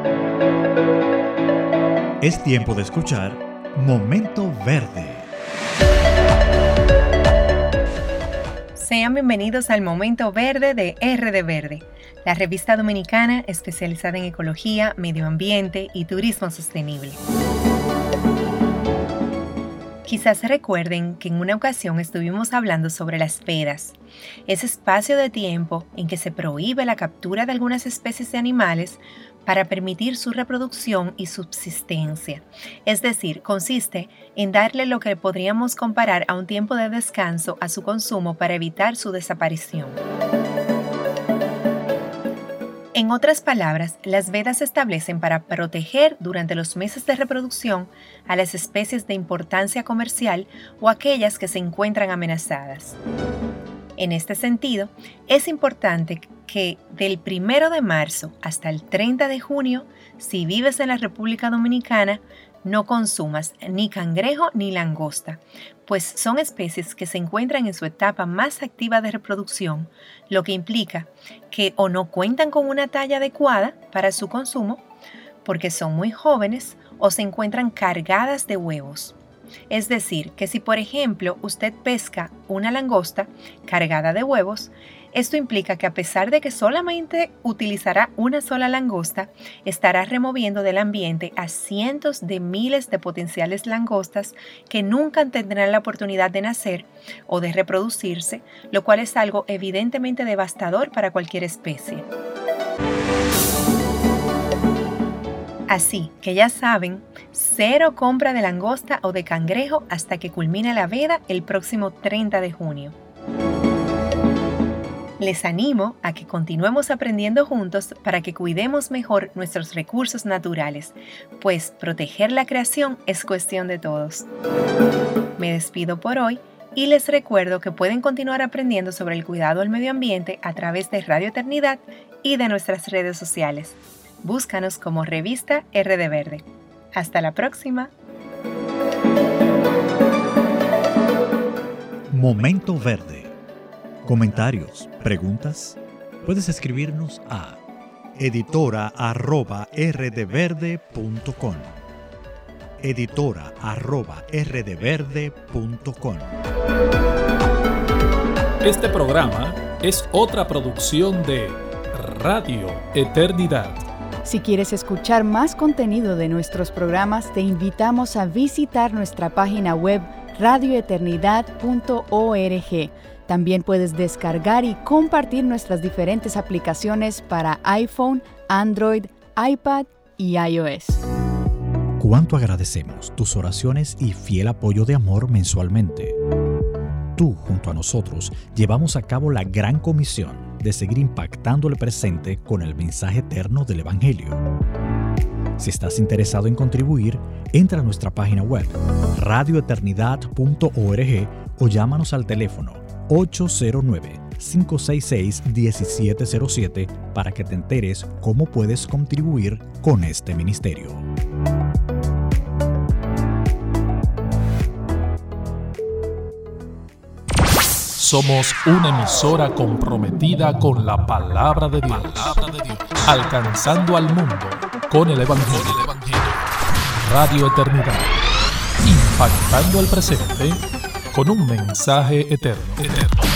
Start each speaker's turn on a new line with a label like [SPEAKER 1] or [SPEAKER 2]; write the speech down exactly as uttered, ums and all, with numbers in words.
[SPEAKER 1] Es tiempo de escuchar Momento Verde.
[SPEAKER 2] Sean bienvenidos al Momento Verde de R de Verde, la revista dominicana especializada en ecología, medio ambiente y turismo sostenible. Quizás recuerden que en una ocasión estuvimos hablando sobre las vedas, ese espacio de tiempo en que se prohíbe la captura de algunas especies de animales para permitir su reproducción y subsistencia. Es decir, consiste en darle lo que podríamos comparar a un tiempo de descanso a su consumo para evitar su desaparición. En otras palabras, las vedas se establecen para proteger durante los meses de reproducción a las especies de importancia comercial o aquellas que se encuentran amenazadas. En este sentido, es importante que del primero de marzo hasta el treinta de junio, si vives en la República Dominicana, no consumas ni cangrejo ni langosta, pues son especies que se encuentran en su etapa más activa de reproducción, lo que implica que o no cuentan con una talla adecuada para su consumo, porque son muy jóvenes, o se encuentran cargadas de huevos. Es decir, que si por ejemplo usted pesca una langosta cargada de huevos, esto implica que a pesar de que solamente utilizará una sola langosta, estará removiendo del ambiente a cientos de miles de potenciales langostas que nunca tendrán la oportunidad de nacer o de reproducirse, lo cual es algo evidentemente devastador para cualquier especie. Así que ya saben, cero compra de langosta o de cangrejo hasta que culmine la veda el próximo treinta de junio. Les animo a que continuemos aprendiendo juntos para que cuidemos mejor nuestros recursos naturales, pues proteger la creación es cuestión de todos. Me despido por hoy y les recuerdo que pueden continuar aprendiendo sobre el cuidado al medio ambiente a través de Radio Eternidad y de nuestras redes sociales. Búscanos como Revista R de Verde. Hasta la próxima.
[SPEAKER 1] Momento Verde. Comentarios, preguntas, puedes escribirnos a editora arroba rdeverde punto com. editora arroba rdeverde punto com.
[SPEAKER 3] Este programa es otra producción de Radio Eternidad.
[SPEAKER 4] Si quieres escuchar más contenido de nuestros programas, te invitamos a visitar nuestra página web radio eternidad punto org. También puedes descargar y compartir nuestras diferentes aplicaciones para iPhone, Android, iPad y iOS.
[SPEAKER 1] Cuánto agradecemos tus oraciones y fiel apoyo de amor mensualmente. Tú, junto a nosotros, llevamos a cabo la gran comisión de seguir impactando el presente con el mensaje eterno del Evangelio. Si estás interesado en contribuir, entra a nuestra página web radio eternidad punto org o llámanos al teléfono ocho cero nueve, cinco seis seis, uno siete cero siete para que te enteres cómo puedes contribuir con este ministerio.
[SPEAKER 3] Somos una emisora comprometida con la palabra de Dios, palabra de Dios. Alcanzando al mundo con el Evangelio. Con el Evangelio. Radio Eternidad, impactando el presente con un mensaje eterno. eterno.